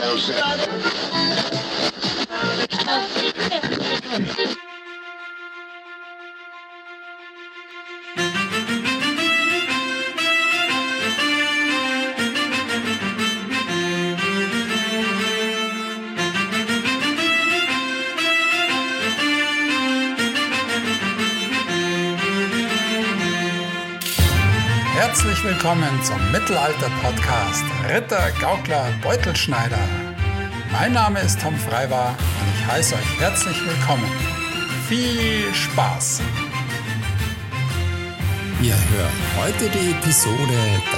Herzlich willkommen zum Mittelalter-Podcast Ritter, Gaukler, Beutelschneider. Mein Name ist Tom Freiwar und ich heiße euch herzlich willkommen. Viel Spaß! Ihr hört heute die Episode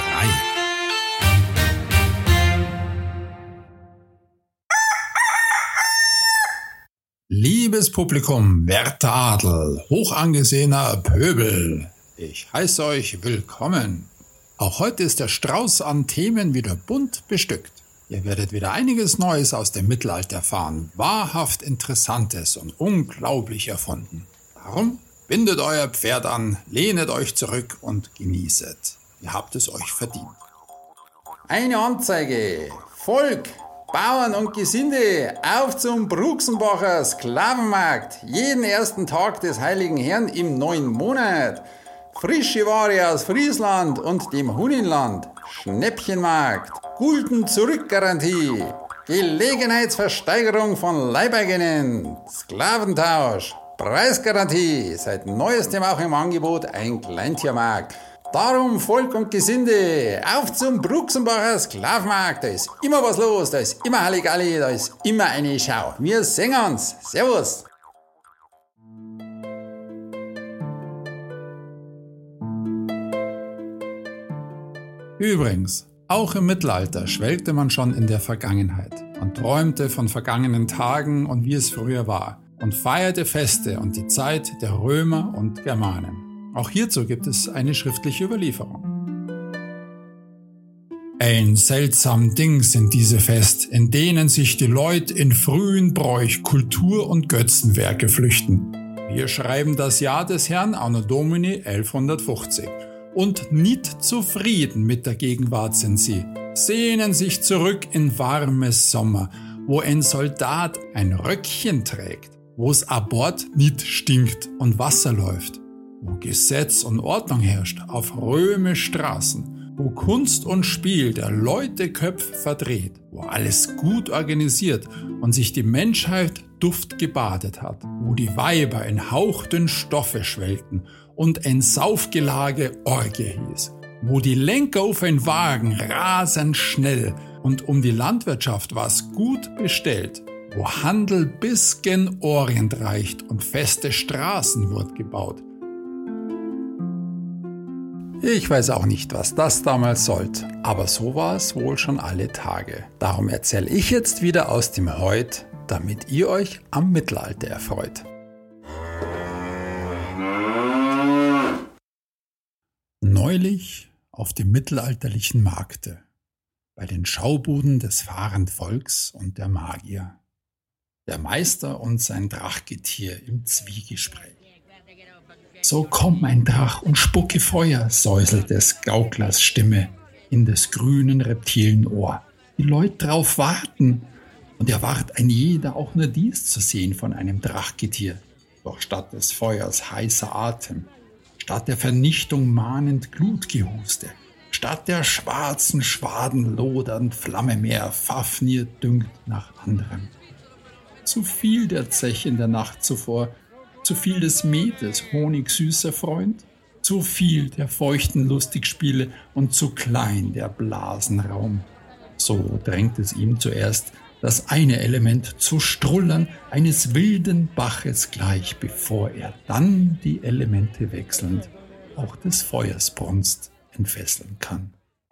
3. Liebes Publikum, werter Adel, hochangesehener Pöbel, ich heiße euch willkommen. Auch heute ist der Strauß an Themen wieder bunt bestückt. Ihr werdet wieder einiges Neues aus dem Mittelalter erfahren, wahrhaft Interessantes und unglaublich erfunden. Darum bindet euer Pferd an, lehnet euch zurück und genießet. Ihr habt es euch verdient. Eine Anzeige. Volk, Bauern und Gesinde, auf zum Bruxenbacher Sklavenmarkt. Jeden ersten Tag des Heiligen Herrn im neuen Monat. Frische Ware aus Friesland und dem Huninland. Schnäppchenmarkt. Gulden-Zurück-Garantie. Gelegenheitsversteigerung von Leibeigenen. Sklaventausch. Preisgarantie. Seit neuestem auch im Angebot ein Kleintiermarkt. Darum Volk und Gesinde, auf zum Bruxenbacher Sklavenmarkt. Da ist immer was los, da ist immer Halligalli, da ist immer eine Schau. Wir sehen uns. Servus. Übrigens, auch im Mittelalter schwelgte man schon in der Vergangenheit und träumte von vergangenen Tagen und wie es früher war und feierte Feste und die Zeit der Römer und Germanen. Auch hierzu gibt es eine schriftliche Überlieferung. Ein seltsam Ding sind diese Fest, in denen sich die Leute in frühen Bräuch Kultur- und Götzenwerke flüchten. Wir schreiben das Jahr des Herrn Anno Domini 1150. Und nicht zufrieden mit der Gegenwart sind sie, sehnen sich zurück in warmes Sommer, wo ein Soldat ein Röckchen trägt, wo's a Bord nicht stinkt und Wasser läuft, wo Gesetz und Ordnung herrscht auf römisch Straßen, wo Kunst und Spiel der Leute Köpfe verdreht, wo alles gut organisiert und sich die Menschheit duftgebadet hat, wo die Weiber in hauchdünn Stoffe schwelgten und ein Saufgelage Orgie hieß, wo die Lenker auf ein Wagen rasend schnell und um die Landwirtschaft war's gut bestellt, wo Handel bis gen Orient reicht und feste Straßen wird gebaut. Ich weiß auch nicht, was das damals sollte, aber so war es wohl schon alle Tage. Darum erzähle ich jetzt wieder aus dem Heut, damit ihr euch am Mittelalter erfreut. Neulich auf dem mittelalterlichen Markte, bei den Schaubuden des fahrenden Volks und der Magier. Der Meister und sein Drachgetier im Zwiegespräch. So komm, mein Drach, und spucke Feuer, säuselt des Gauklers Stimme in des grünen Reptilenohr. Die Leute drauf warten, und erwart ein jeder auch nur dies zu sehen von einem Drachgetier. Doch statt des Feuers heißer Atem, statt der Vernichtung mahnend Glutgehuste, statt der schwarzen Schwaden lodernd Flammemeer Fafnir düngt nach anderem. Zu viel der Zech in der Nacht zuvor, zu viel des Metes honigsüßer Freund, zu viel der feuchten Lustigspiele und zu klein der Blasenraum. So drängt es ihm zuerst, das eine Element zu strullern eines wilden Baches gleich, bevor er dann die Elemente wechselnd auch des Feuers Brunst entfesseln kann.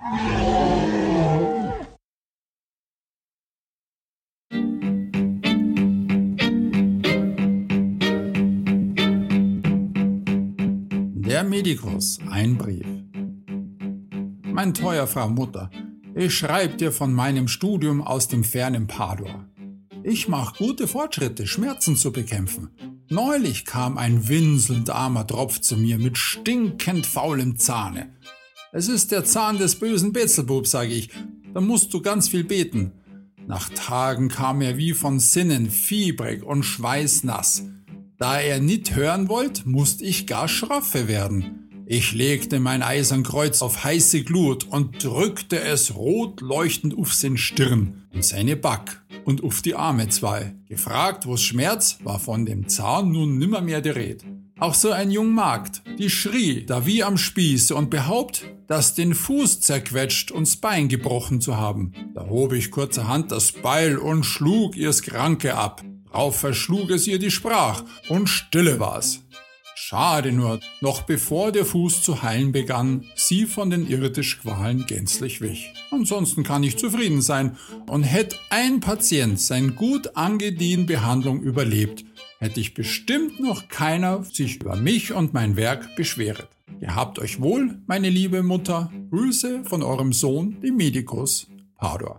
Der Medikus, ein Brief. Mein teuer Frau Mutter, ich schreibe dir von meinem Studium aus dem fernen Padua. Ich mache gute Fortschritte, Schmerzen zu bekämpfen. Neulich kam ein winselnd armer Tropf zu mir mit stinkend faulem Zahne. Es ist der Zahn des bösen Beelzebub, sage ich. Da musst du ganz viel beten. Nach Tagen kam er wie von Sinnen, fiebrig und schweißnass. Da er nit hören wollt, musst ich gar schroffe werden. Ich legte mein Eisernkreuz auf heiße Glut und drückte es rot leuchtend auf sein Stirn und seine Back und auf die Arme zwei. Gefragt, wo's Schmerz, war von dem Zahn nun nimmermehr die Red. Auch so ein jung Magd, die schrie da wie am Spieße und behaupt, dass den Fuß zerquetscht und das Bein gebrochen zu haben. Da hob ich kurzerhand das Beil und schlug ihr's Kranke ab. Drauf verschlug es ihr die Sprach und stille war's. Schade nur, noch bevor der Fuß zu heilen begann, sie von den irdischen Qualen gänzlich wich. Ansonsten kann ich zufrieden sein und hätt ein Patient sein gut angedient Behandlung überlebt, hätte ich bestimmt noch keiner sich über mich und mein Werk beschweret. Gehabt euch wohl, meine liebe Mutter. Grüße von eurem Sohn, dem Medikus Pador.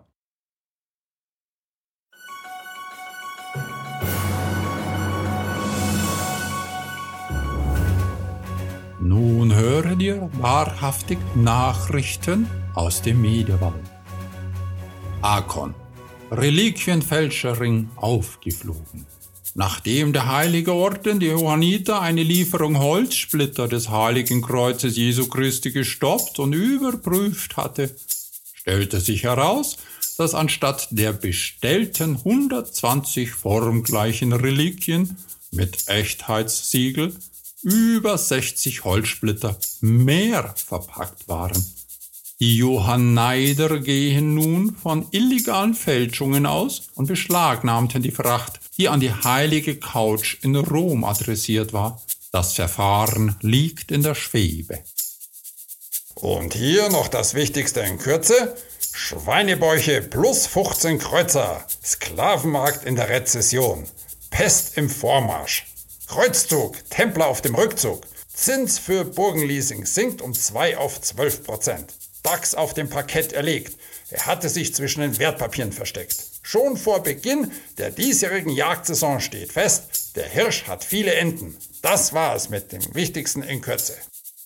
Nun höre dir wahrhaftig Nachrichten aus dem Medienwald. Akon, Reliquienfälscherring aufgeflogen. Nachdem der heilige Orden, die Johanniter, eine Lieferung Holzsplitter des heiligen Kreuzes Jesu Christi gestoppt und überprüft hatte, stellte sich heraus, dass anstatt der bestellten 120 formgleichen Reliquien mit Echtheitssiegel über 60 Holzsplitter mehr verpackt waren. Die Johanniter gehen nun von illegalen Fälschungen aus und beschlagnahmten die Fracht, die an die heilige Couch in Rom adressiert war. Das Verfahren liegt in der Schwebe. Und hier noch das Wichtigste in Kürze. Schweinebäuche plus 15 Kreuzer. Sklavenmarkt in der Rezession. Pest im Vormarsch. Kreuzzug, Templer auf dem Rückzug. Zins für Burgenleasing sinkt um 2 auf 12%. DAX auf dem Parkett erlegt. Er hatte sich zwischen den Wertpapieren versteckt. Schon vor Beginn der diesjährigen Jagdsaison steht fest, der Hirsch hat viele Enten. Das war es mit dem Wichtigsten in Kürze.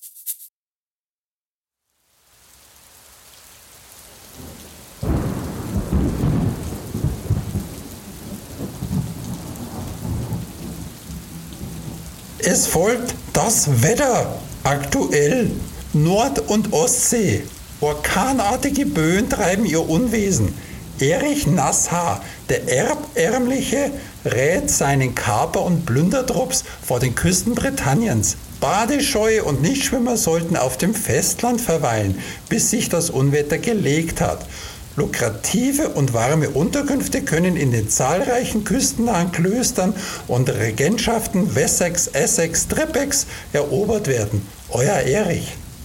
Es folgt das Wetter. Aktuell Nord- und Ostsee. Orkanartige Böen treiben ihr Unwesen. Erich Nasshaar, der Erbärmliche, rät seinen Kaper- und Plündertrupps vor den Küsten Britanniens. Badescheue und Nichtschwimmer sollten auf dem Festland verweilen, bis sich das Unwetter gelegt hat. Lukrative und warme Unterkünfte können in den zahlreichen küstennahen Klöstern und Regentschaften Wessex, Essex, Trippex erobert werden. Euer Erich.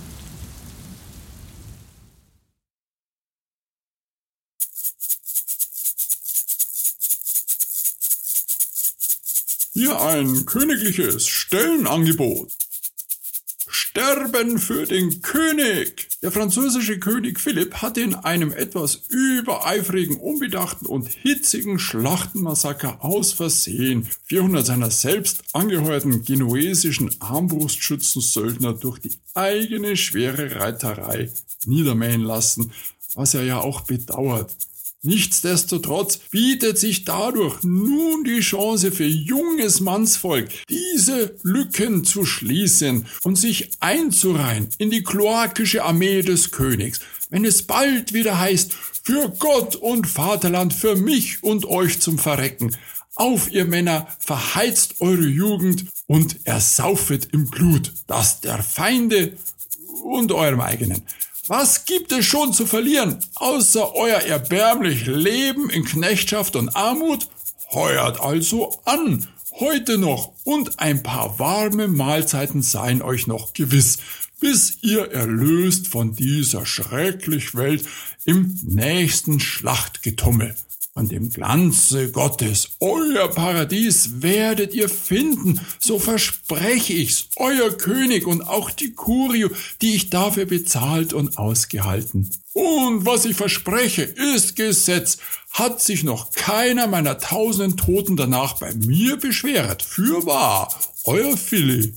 Hier ein königliches Stellenangebot. Sterben für den König! Der französische König Philipp hatte in einem etwas übereifrigen, unbedachten und hitzigen Schlachtenmassaker aus Versehen 400 seiner selbst angeheuerten genuesischen Armbrustschützensöldner durch die eigene schwere Reiterei niedermähen lassen, was er ja auch bedauert. Nichtsdestotrotz bietet sich dadurch nun die Chance für junges Mannsvolk, diese Lücken zu schließen und sich einzureihen in die kloakische Armee des Königs, wenn es bald wieder heißt, für Gott und Vaterland, für mich und euch zum Verrecken. Auf, ihr Männer, verheizt eure Jugend und ersaufet im Blut, das der Feinde und eurem eigenen. Was gibt es schon zu verlieren, außer euer erbärmlich Leben in Knechtschaft und Armut? Heuert also an, heute noch, und ein paar warme Mahlzeiten seien euch noch gewiss, bis ihr erlöst von dieser schrecklichen Welt im nächsten Schlachtgetummel. An dem Glanze Gottes, euer Paradies werdet ihr finden, so verspreche ich's, euer König und auch die Kurie, die ich dafür bezahlt und ausgehalten. Und was ich verspreche, ist Gesetz, hat sich noch keiner meiner 1000 Toten danach bei mir beschwert. Fürwahr, euer Philipp.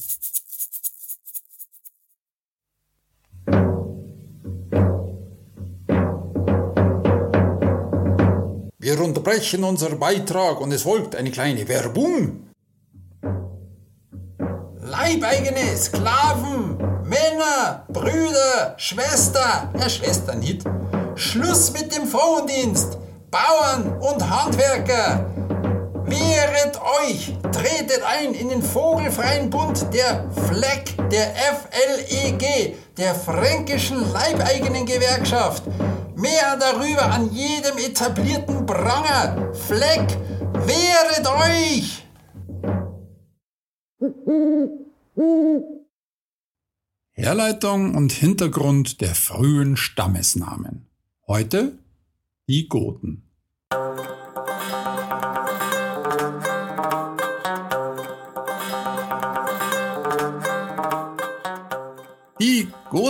Wir unterbrechen unseren Beitrag und es folgt eine kleine Werbung. Leibeigene Sklaven, Männer, Brüder, Schwester nicht. Schluss mit dem Frauendienst, Bauern und Handwerker. Wehret euch, tretet ein in den vogelfreien Bund der FLEG, der FLEG, der Fränkischen Leibeigenen Gewerkschaft. Mehr darüber an jedem etablierten Pranger. FLEG, wehret euch! Herleitung und Hintergrund der frühen Stammesnamen. Heute die Goten. Die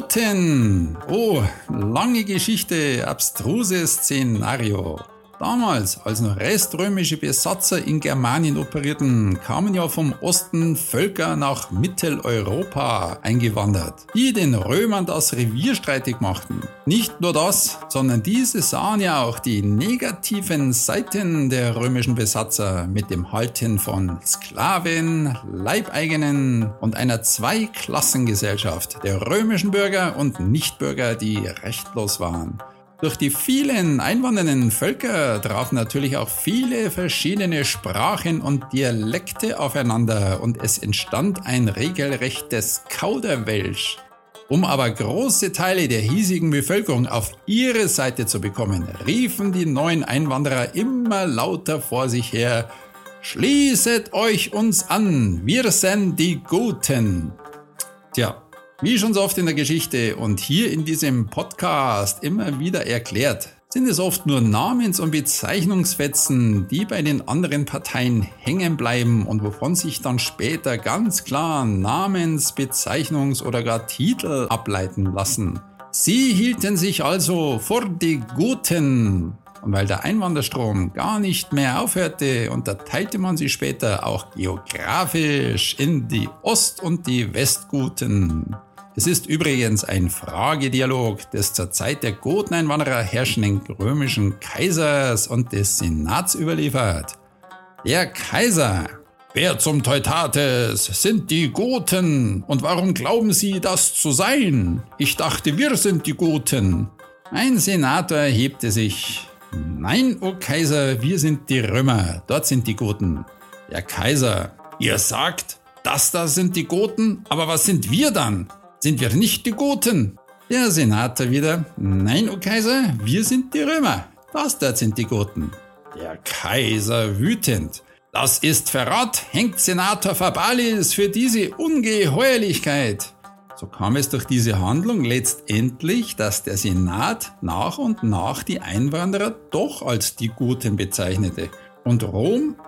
Goten. Oh, lange Geschichte, abstruses Szenario. Damals, als noch reströmische Besatzer in Germanien operierten, kamen ja vom Osten Völker nach Mitteleuropa eingewandert, die den Römern das Revier streitig machten. Nicht nur das, sondern diese sahen ja auch die negativen Seiten der römischen Besatzer mit dem Halten von Sklaven, Leibeigenen und einer Zweiklassengesellschaft der römischen Bürger und Nichtbürger, die rechtlos waren. Durch die vielen einwandernden Völker trafen natürlich auch viele verschiedene Sprachen und Dialekte aufeinander und es entstand ein regelrechtes Kauderwelsch. Um aber große Teile der hiesigen Bevölkerung auf ihre Seite zu bekommen, riefen die neuen Einwanderer immer lauter vor sich her: Schließet euch uns an, wir sind die Guten. Tja, wie schon so oft in der Geschichte und hier in diesem Podcast immer wieder erklärt, sind es oft nur Namens- und Bezeichnungsfetzen, die bei den anderen Parteien hängen bleiben und wovon sich dann später ganz klar Namens-, Bezeichnungs- oder gar Titel ableiten lassen. Sie hielten sich also vor die Guten. Und weil der Einwanderstrom gar nicht mehr aufhörte, unterteilte man sie später auch geografisch in die Ost- und die Westguten. Es ist übrigens ein Fragedialog des zur Zeit der Goteneinwanderer herrschenden römischen Kaisers und des Senats überliefert. Der Kaiser: Wer zum Teutates sind die Goten und warum glauben sie das zu sein? Ich dachte, wir sind die Goten. Ein Senator erhebte sich: Nein, o Kaiser, wir sind die Römer, dort sind die Goten. Der Kaiser: Ihr sagt, das da sind die Goten, aber was sind wir dann? Sind wir nicht die Goten? Der Senator wieder: Nein, o Kaiser, wir sind die Römer, das dort sind die Goten. Der Kaiser wütend: Das ist Verrat, hängt Senator Fabalis für diese Ungeheuerlichkeit. So kam es durch diese Handlung letztendlich, dass der Senat nach und nach die Einwanderer doch als die Guten bezeichnete und Rom,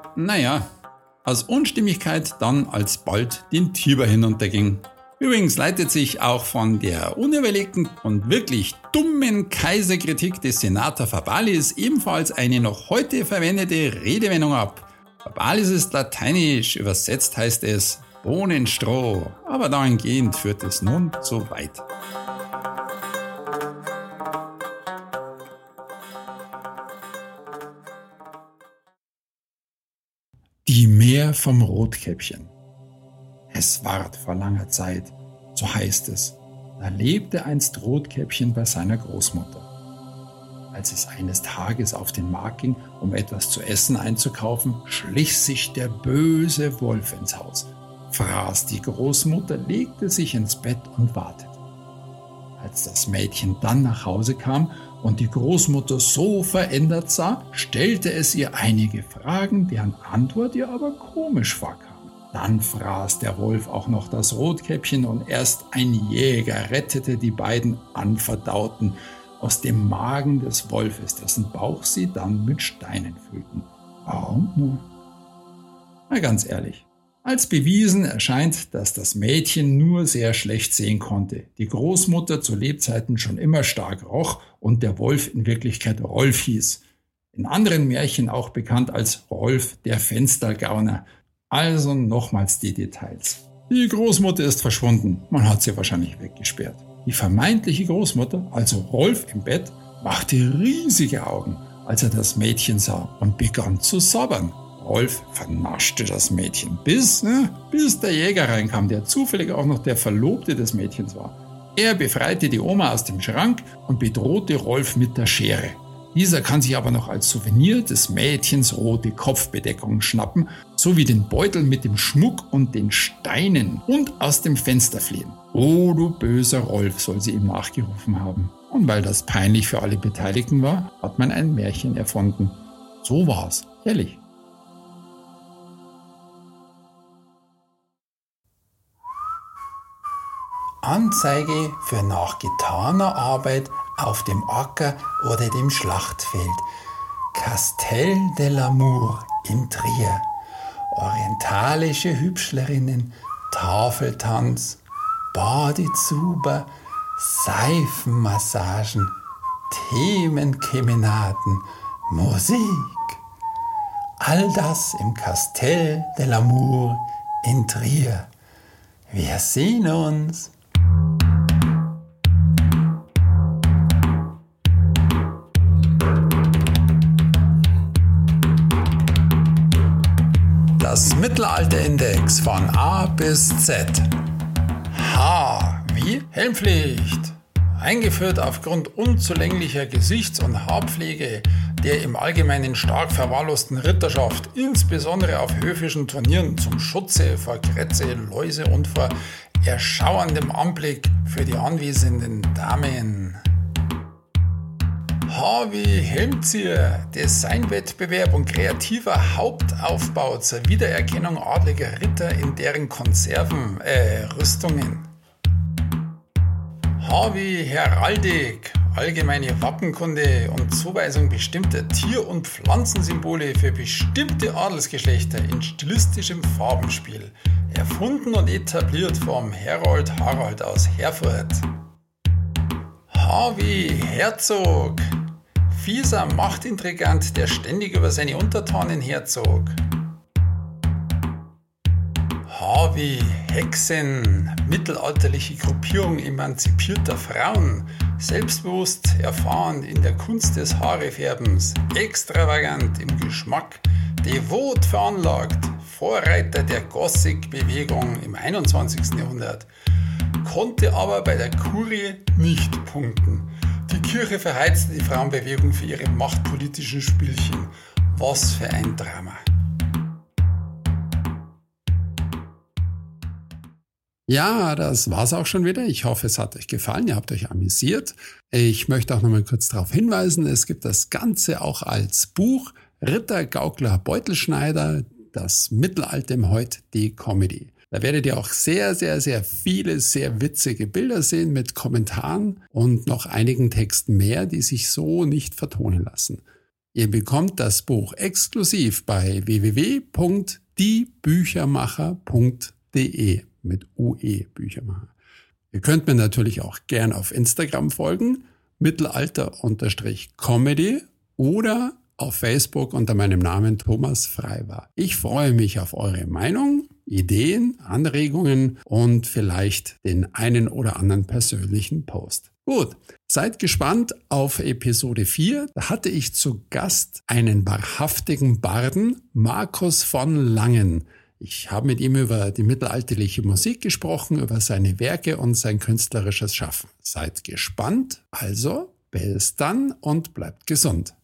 aus Unstimmigkeit dann alsbald den Tiber hinunterging. Übrigens leitet sich auch von der unüberlegten und wirklich dummen Kaiserkritik des Senator Fabalis ebenfalls eine noch heute verwendete Redewendung ab. Fabalis ist lateinisch, übersetzt heißt es Bohnenstroh, aber dahingehend führt es nun zu weit. Die Mär vom Rotkäppchen. Es ward vor langer Zeit, so heißt es, da lebte einst Rotkäppchen bei seiner Großmutter. Als es eines Tages auf den Markt ging, um etwas zu essen einzukaufen, schlich sich der böse Wolf ins Haus, fraß die Großmutter, legte sich ins Bett und wartete. Als das Mädchen dann nach Hause kam und die Großmutter so verändert sah, stellte es ihr einige Fragen, deren Antwort ihr aber komisch vorkam. Dann fraß der Wolf auch noch das Rotkäppchen und erst ein Jäger rettete die beiden Anverdauten aus dem Magen des Wolfes, dessen Bauch sie dann mit Steinen füllten. Warum nur? Na ganz ehrlich, als bewiesen erscheint, dass das Mädchen nur sehr schlecht sehen konnte, die Großmutter zu Lebzeiten schon immer stark roch und der Wolf in Wirklichkeit Rolf hieß. In anderen Märchen auch bekannt als Rolf der Fenstergauner. Also nochmals die Details. Die Großmutter ist verschwunden, man hat sie wahrscheinlich weggesperrt. Die vermeintliche Großmutter, also Rolf im Bett, machte riesige Augen, als er das Mädchen sah und begann zu sabbern. Rolf vernaschte das Mädchen, bis der Jäger reinkam, der zufällig auch noch der Verlobte des Mädchens war. Er befreite die Oma aus dem Schrank und bedrohte Rolf mit der Schere. Dieser kann sich aber noch als Souvenir des Mädchens rote Kopfbedeckung schnappen, sowie den Beutel mit dem Schmuck und den Steinen und aus dem Fenster fliehen. Oh, du böser Rolf, soll sie ihm nachgerufen haben. Und weil das peinlich für alle Beteiligten war, hat man ein Märchen erfunden. So war's, herrlich. Anzeige für nach getaner Arbeit auf dem Acker oder dem Schlachtfeld. Castel de l'Amour in Trier. Orientalische Hübschlerinnen, Tafeltanz, Badezuber, Seifenmassagen, Themenkemenaden, Musik. All das im Castel de l'Amour in Trier. Wir sehen uns. Das Mittelalterindex von A bis Z. H wie Helmpflicht. Eingeführt aufgrund unzulänglicher Gesichts- und Haarpflege der im Allgemeinen stark verwahrlosten Ritterschaft, insbesondere auf höfischen Turnieren zum Schutze vor Krätze, Läuse und vor erschauerndem Anblick für die anwesenden Damen. H wie Helmzieher, Designwettbewerb und kreativer Hauptaufbau zur Wiedererkennung adliger Ritter in deren Rüstungen. H wie Heraldik, allgemeine Wappenkunde und Zuweisung bestimmter Tier- und Pflanzensymbole für bestimmte Adelsgeschlechter in stilistischem Farbenspiel, erfunden und etabliert vom Herold Harald aus Herford. H wie Herzog, fieser Machtintrigant, der ständig über seine Untertanen herzog. H wie Hexen, mittelalterliche Gruppierung emanzipierter Frauen, selbstbewusst, erfahren in der Kunst des Haarefärbens, extravagant im Geschmack, devot veranlagt, Vorreiter der Gothic-Bewegung im 21. Jahrhundert, konnte aber bei der Kurie nicht punkten. Die Kirche verheizte die Frauenbewegung für ihre machtpolitischen Spielchen. Was für ein Drama. Ja, das war's auch schon wieder. Ich hoffe, es hat euch gefallen. Ihr habt euch amüsiert. Ich möchte auch nochmal kurz darauf hinweisen, es gibt das Ganze auch als Buch. Ritter, Gaukler, Beutelschneider, das Mittelalter im Heut, die Comedy. Da werdet ihr auch sehr, sehr, sehr viele, sehr witzige Bilder sehen mit Kommentaren und noch einigen Texten mehr, die sich so nicht vertonen lassen. Ihr bekommt das Buch exklusiv bei www.diebüchermacher.de mit UE Büchermacher. Ihr könnt mir natürlich auch gern auf Instagram folgen, Mittelalter_Comedy oder auf Facebook unter meinem Namen Thomas Freiwar. Ich freue mich auf eure Meinung, Ideen, Anregungen und vielleicht den einen oder anderen persönlichen Post. Gut, seid gespannt auf Episode 4. Da hatte ich zu Gast einen wahrhaftigen Barden, Markus von Langen. Ich habe mit ihm über die mittelalterliche Musik gesprochen, über seine Werke und sein künstlerisches Schaffen. Seid gespannt. Also, bis dann und bleibt gesund.